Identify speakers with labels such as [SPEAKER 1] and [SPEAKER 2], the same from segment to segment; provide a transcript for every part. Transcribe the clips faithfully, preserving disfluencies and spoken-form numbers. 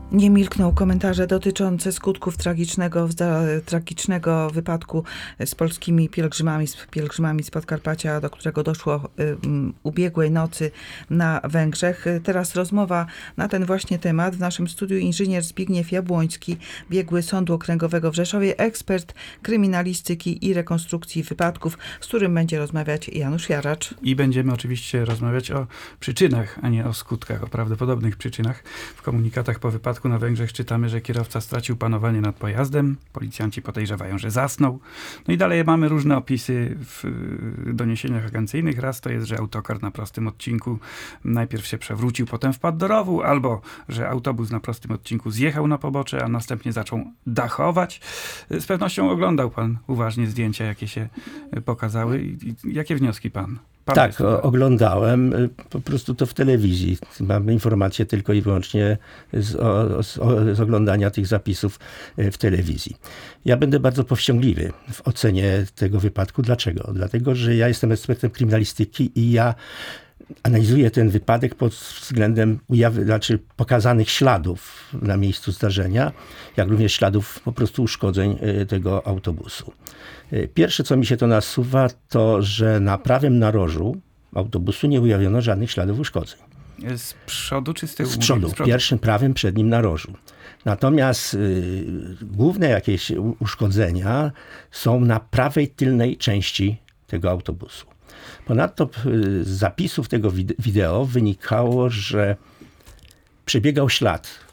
[SPEAKER 1] Nie milkną komentarze dotyczące skutków tragicznego, tragicznego wypadku z polskimi pielgrzymami, z pielgrzymami z Podkarpacia, do którego doszło um, ubiegłej nocy na Węgrzech. Teraz rozmowa na ten właśnie temat. W naszym studiu inżynier Zbigniew Jabłoński, biegły Sądu Okręgowego w Rzeszowie, ekspert kryminalistyki i rekonstrukcji wypadków, z którym będzie rozmawiać Janusz Jaracz.
[SPEAKER 2] I będziemy oczywiście rozmawiać o przyczynach, a nie o skutkach, o prawdopodobnych przyczynach. W komunikatach po wypadku na Węgrzech czytamy, że kierowca stracił panowanie nad pojazdem. Policjanci podejrzewają, że zasnął. No i dalej mamy różne opisy w doniesieniach agencyjnych. Raz to jest, że autokar na prostym odcinku najpierw się przewrócił, potem wpadł do rowu, albo że autobus na prostym odcinku zjechał na pobocze, a następnie zaczął dachować. Z pewnością oglądał pan uważnie zdjęcia, jakie się pokazały. I jakie wnioski pan? Pan
[SPEAKER 3] tak, o, oglądałem po prostu to w telewizji. Mam informacje tylko i wyłącznie z, o, z, o, z oglądania tych zapisów w telewizji. Ja będę bardzo powściągliwy w ocenie tego wypadku. Dlaczego? Dlatego, że ja jestem ekspertem kryminalistyki i ja analizuję ten wypadek pod względem ujaw- znaczy pokazanych śladów na miejscu zdarzenia, jak również śladów po prostu uszkodzeń tego autobusu. Pierwsze, co mi się to nasuwa, to, że na prawym narożu autobusu nie ujawniono żadnych śladów uszkodzeń.
[SPEAKER 2] Z przodu czy z tyłu?
[SPEAKER 3] Z przodu,
[SPEAKER 2] z przodu.
[SPEAKER 3] Pierwszym prawym przednim narożu. Natomiast y, główne jakieś uszkodzenia są na prawej tylnej części tego autobusu. Ponadto y, z zapisów tego wideo wynikało, że przebiegał ślad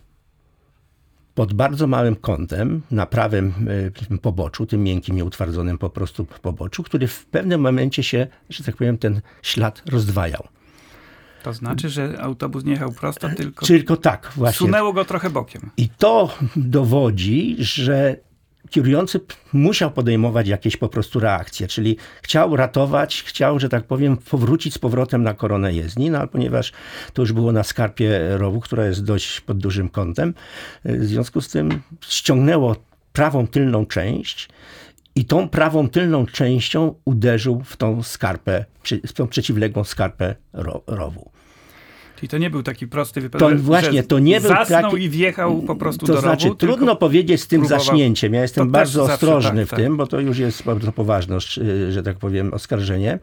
[SPEAKER 3] pod bardzo małym kątem na prawym y, poboczu, tym miękkim, nieutwardzonym po prostu poboczu, który w pewnym momencie się, że tak powiem, ten ślad rozdwajał.
[SPEAKER 2] To znaczy, że autobus nie jechał prosto, tylko,
[SPEAKER 3] tylko tak, właśnie.
[SPEAKER 2] Sunęło go trochę bokiem.
[SPEAKER 3] I to dowodzi, że kierujący musiał podejmować jakieś po prostu reakcje, czyli chciał ratować, chciał, że tak powiem, powrócić z powrotem na koronę jezdni, no ale ponieważ to już było na skarpie rowu, która jest dość pod dużym kątem, w związku z tym ściągnęło prawą tylną część i tą prawą tylną częścią uderzył w tą skarpę, w tą przeciwległą skarpę rowu.
[SPEAKER 2] Czyli to nie był taki prosty wypadek,
[SPEAKER 3] to właśnie, to nie był
[SPEAKER 2] zasnął
[SPEAKER 3] taki,
[SPEAKER 2] i wjechał po prostu
[SPEAKER 3] to
[SPEAKER 2] do
[SPEAKER 3] znaczy,
[SPEAKER 2] rowu.
[SPEAKER 3] Trudno powiedzieć z tym
[SPEAKER 2] próbował...
[SPEAKER 3] zaśnięciem. Ja jestem
[SPEAKER 2] to
[SPEAKER 3] bardzo ostrożny
[SPEAKER 2] zawsze,
[SPEAKER 3] w
[SPEAKER 2] tak,
[SPEAKER 3] tym,
[SPEAKER 2] tak.
[SPEAKER 3] bo to już jest bardzo poważne, że tak powiem, oskarżenie.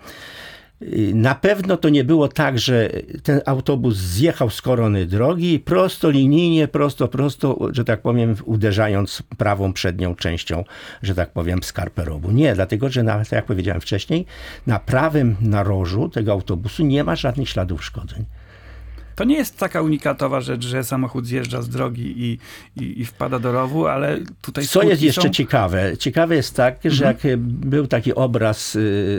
[SPEAKER 3] Na pewno to nie było tak, że ten autobus zjechał z korony drogi i prostolinijnie, prosto, prosto, że tak powiem, uderzając prawą przednią częścią, że tak powiem, skarpę rowu. Nie, dlatego, że na, tak jak powiedziałem wcześniej, na prawym narożu tego autobusu nie ma żadnych śladów uszkodzeń.
[SPEAKER 2] To nie jest taka unikatowa rzecz, że samochód zjeżdża z drogi i, i, i wpada do rowu, ale tutaj
[SPEAKER 3] Co jest jeszcze
[SPEAKER 2] są...
[SPEAKER 3] ciekawe? Ciekawe jest tak, że
[SPEAKER 2] Mhm.
[SPEAKER 3] jak był taki obraz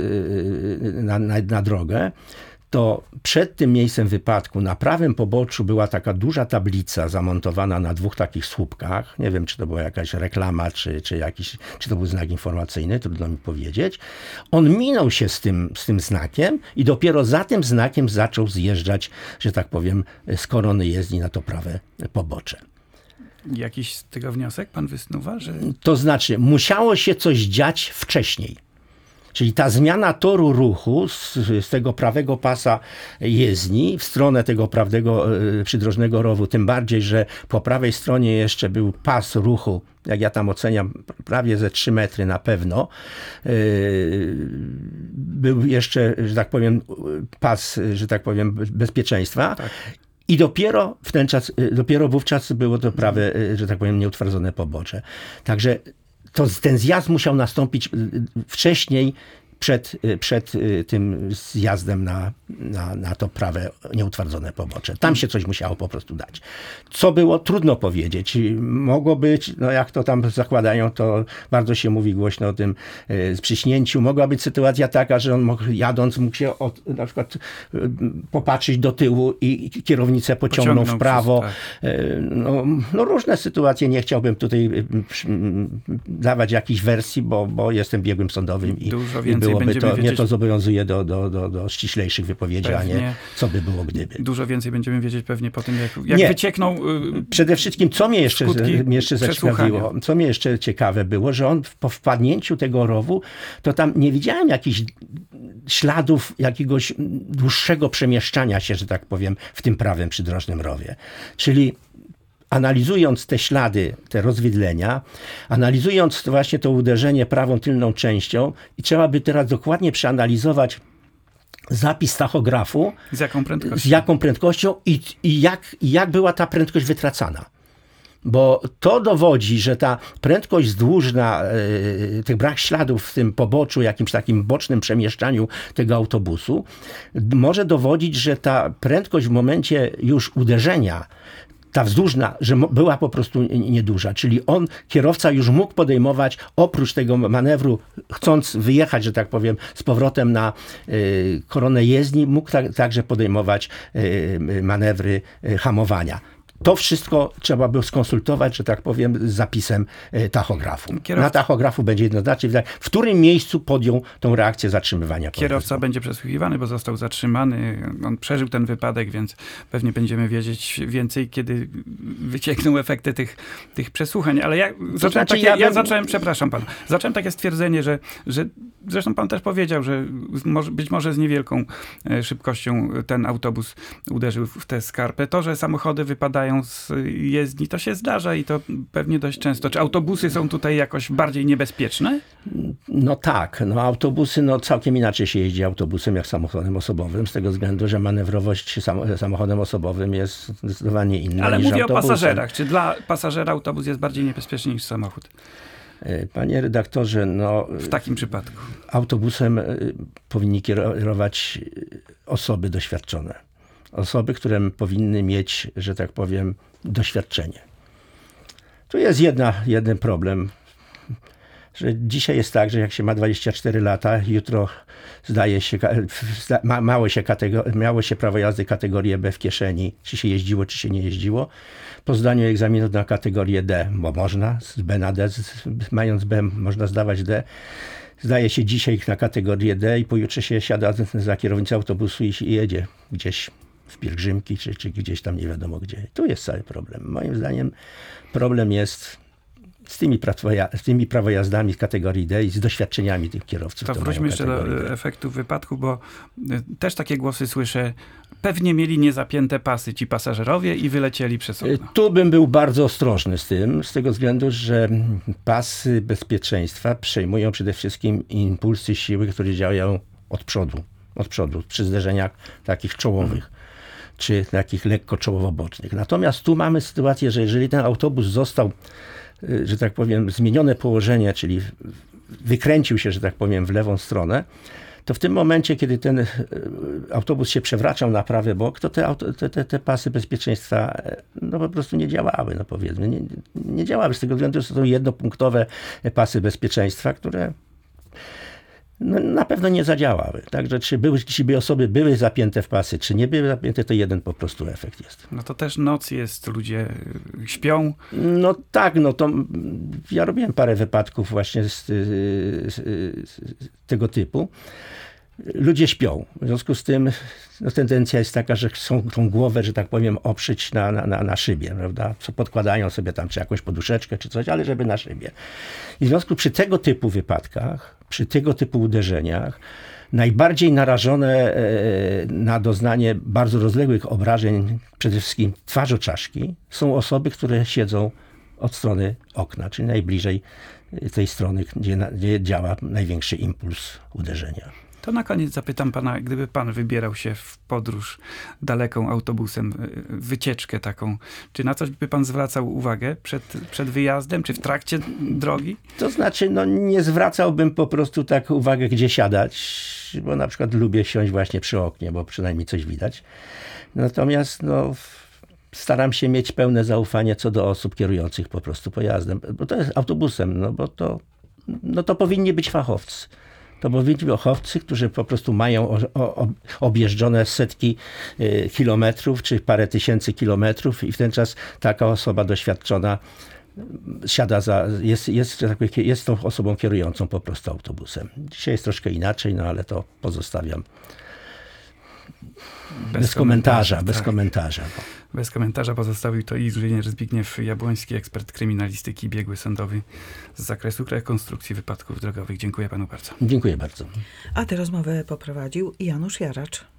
[SPEAKER 3] na, na, na drogę, to przed tym miejscem wypadku na prawym poboczu była taka duża tablica zamontowana na dwóch takich słupkach. Nie wiem, czy to była jakaś reklama, czy, czy, jakiś, czy to był znak informacyjny, trudno mi powiedzieć. On minął się z tym, z tym znakiem i dopiero za tym znakiem zaczął zjeżdżać, że tak powiem, z korony jezdni na to prawe pobocze.
[SPEAKER 2] Jakiś z tego wniosek pan wysnuwa? Że...
[SPEAKER 3] To znaczy, musiało się coś dziać wcześniej. Czyli ta zmiana toru ruchu z, z tego prawego pasa jezdni w stronę tego prawego y, przydrożnego rowu, tym bardziej, że po prawej stronie jeszcze był pas ruchu, jak ja tam oceniam, prawie ze trzy metry na pewno. Yy, był jeszcze, że tak powiem, pas, że tak powiem, bezpieczeństwa. Tak. I dopiero w ten czas, dopiero wówczas było to prawe, że tak powiem, nieutwardzone pobocze. Także to ten zjazd musiał nastąpić wcześniej, przed, przed tym zjazdem na, na, na to prawe, nieutwardzone pobocze. Tam się coś musiało po prostu dać. Co było? Trudno powiedzieć. Mogło być, no jak to tam zakładają, to bardzo się mówi głośno o tym e, przyśnięciu. Mogła być sytuacja taka, że on mógł, jadąc mógł się od, na przykład e, popatrzeć do tyłu i kierownicę pociągnął, pociągnął w prawo. Przez, tak. e, no, no różne sytuacje. Nie chciałbym tutaj e, dawać jakichś wersji, bo, bo jestem biegłym sądowym i,
[SPEAKER 2] Dużo
[SPEAKER 3] i byłoby to,
[SPEAKER 2] wiedzieć...
[SPEAKER 3] mnie to zobowiązuje do, do, do, do ściślejszych wypowiedzi, pewnie. A nie co by było gdyby.
[SPEAKER 2] Dużo więcej będziemy wiedzieć pewnie po tym, jak, jak wyciekną yy,
[SPEAKER 3] Przede wszystkim, co mnie jeszcze, mnie jeszcze zaciekawiło, co mnie jeszcze ciekawe było, że on po wpadnięciu tego rowu, to tam nie widziałem jakichś śladów jakiegoś dłuższego przemieszczania się, że tak powiem, w tym prawym przydrożnym rowie. Czyli analizując te ślady, te rozwydlenia, analizując właśnie to uderzenie prawą tylną częścią i trzeba by teraz dokładnie przeanalizować zapis tachografu,
[SPEAKER 2] Z jaką prędkością?
[SPEAKER 3] z jaką prędkością i, i jak, i jak była ta prędkość wytracana. Bo to dowodzi, że ta prędkość zdłużna, yy, tych brak śladów w tym poboczu, jakimś takim bocznym przemieszczaniu tego autobusu, d- może dowodzić, że ta prędkość w momencie już uderzenia, ta wzdłużna, że mo- była po prostu nie- nieduża. Czyli on, kierowca już mógł podejmować, oprócz tego manewru, chcąc wyjechać, że tak powiem, z powrotem na y, koronę jezdni, mógł tak, także podejmować y, manewry y, hamowania. To wszystko trzeba by skonsultować, że tak powiem, z zapisem y, tachografu.
[SPEAKER 2] Kierowca-
[SPEAKER 3] Na tachografu będzie jednoznacznie widać, w którym miejscu podjął tą reakcję zatrzymywania
[SPEAKER 2] Kierowca
[SPEAKER 3] pojazdu.
[SPEAKER 2] będzie przesłuchiwany, bo został zatrzymany. On przeżył ten wypadek, więc pewnie będziemy wiedzieć więcej, kiedy wyciekną efekty tych, tych przesłuchań. Ale ja, zacząłem,
[SPEAKER 3] znaczy,
[SPEAKER 2] takie,
[SPEAKER 3] ja
[SPEAKER 2] ja
[SPEAKER 3] bym-
[SPEAKER 2] zacząłem, przepraszam pana, zacząłem takie stwierdzenie, że, że zresztą pan też powiedział, że może, być może z niewielką e, szybkością ten autobus uderzył w tę skarpę. To, że samochody wypadają z jezdni, to się zdarza i to pewnie dość często. Czy autobusy są tutaj jakoś bardziej niebezpieczne?
[SPEAKER 3] No tak, no autobusy, no całkiem inaczej się jeździ autobusem jak samochodem osobowym, z tego względu, że manewrowość sam, samochodem osobowym jest zdecydowanie inna
[SPEAKER 2] Ale
[SPEAKER 3] niż
[SPEAKER 2] mówię o
[SPEAKER 3] autobusem.
[SPEAKER 2] pasażerach. Czy dla pasażera autobus jest bardziej niebezpieczny niż samochód?
[SPEAKER 3] Panie redaktorze, no
[SPEAKER 2] W takim przypadku.
[SPEAKER 3] autobusem y, powinni kierować osoby doświadczone. Osoby, które powinny mieć, że tak powiem, doświadczenie. Tu jest jedna, jeden problem, że dzisiaj jest tak, że jak się ma dwadzieścia cztery lata, jutro zdaje się, zda, ma, mało, się kategor- miało się prawo jazdy kategorię B w kieszeni, czy się jeździło, czy się nie jeździło. Po zdaniu egzaminu na kategorię D, bo można, z B na D, z, mając B można zdawać D. Zdaje się dzisiaj na kategorię D i pojutrze się siada za kierownicę autobusu i, i jedzie gdzieś w pielgrzymki, czy, czy gdzieś tam nie wiadomo gdzie. Tu jest cały problem. Moim zdaniem problem jest z tymi, prawo- z tymi prawojazdami z kategorii D i z doświadczeniami tych kierowców.
[SPEAKER 2] To
[SPEAKER 3] co
[SPEAKER 2] wróćmy
[SPEAKER 3] mają
[SPEAKER 2] jeszcze do
[SPEAKER 3] kategorię D.
[SPEAKER 2] efektów wypadku, bo y, też takie głosy słyszę. Pewnie mieli niezapięte pasy ci pasażerowie i wylecieli przez okno.
[SPEAKER 3] Tu bym był bardzo ostrożny z tym, z tego względu, że pasy bezpieczeństwa przejmują przede wszystkim impulsy siły, które działają od przodu, od przodu przy zderzeniach takich czołowych, czy takich lekko czołowo-bocznych. Natomiast tu mamy sytuację, że jeżeli ten autobus został, y, że tak powiem, zmienione położenie, czyli wykręcił się, że tak powiem, w lewą stronę, to w tym momencie, kiedy ten y, autobus się przewracał na prawy bok, to te, auto, te, te, te pasy bezpieczeństwa e, no po prostu nie działały, no powiedzmy. Nie, nie działały z tego względu, że to są jednopunktowe pasy bezpieczeństwa, które no, na pewno nie zadziałały. Także czy, były, czy by osoby były zapięte w pasy, czy nie były zapięte, to jeden po prostu efekt jest.
[SPEAKER 2] No to też noc jest, ludzie y, śpią.
[SPEAKER 3] No tak, no to mm, ja robiłem parę wypadków właśnie z, z, z, z tego typu. Ludzie śpią. W związku z tym no, tendencja jest taka, że chcą tą głowę, że tak powiem, oprzeć na, na, na, na szybie, prawda? Co podkładają sobie tam, czy jakąś poduszeczkę, czy coś, ale żeby na szybie. I w związku przy tego typu wypadkach, przy tego typu uderzeniach, najbardziej narażone e, na doznanie bardzo rozległych obrażeń, przede wszystkim twarzoczaszki, są osoby, które siedzą od strony okna, czyli najbliżej tej strony, gdzie, na, gdzie działa największy impuls uderzenia.
[SPEAKER 2] To na koniec zapytam pana, gdyby pan wybierał się w podróż daleką autobusem, y, wycieczkę taką, czy na coś by pan zwracał uwagę przed, przed wyjazdem, czy w trakcie drogi?
[SPEAKER 3] To znaczy, no nie zwracałbym po prostu tak uwagę, gdzie siadać, bo na przykład lubię siąść właśnie przy oknie, bo przynajmniej coś widać. Natomiast no, staram się mieć pełne zaufanie co do osób kierujących po prostu pojazdem, bo to jest autobusem, no bo to, no to powinni być fachowcy. To powinni być fachowcy, którzy po prostu mają o, o, objeżdżone setki y, kilometrów, czy parę tysięcy kilometrów i w ten czas taka osoba doświadczona siada za, jest, jest, jest tą osobą kierującą po prostu autobusem. Dzisiaj jest troszkę inaczej, no ale to pozostawiam bez, bez komentarza,
[SPEAKER 2] tak.
[SPEAKER 3] bez komentarza. No.
[SPEAKER 2] Bez komentarza pozostawił to inżynier Zbigniew Jabłoński, ekspert kryminalistyki, biegły sądowy z zakresu rekonstrukcji wypadków drogowych. Dziękuję panu bardzo.
[SPEAKER 3] Dziękuję bardzo.
[SPEAKER 1] A tę rozmowę poprowadził Janusz Jaracz.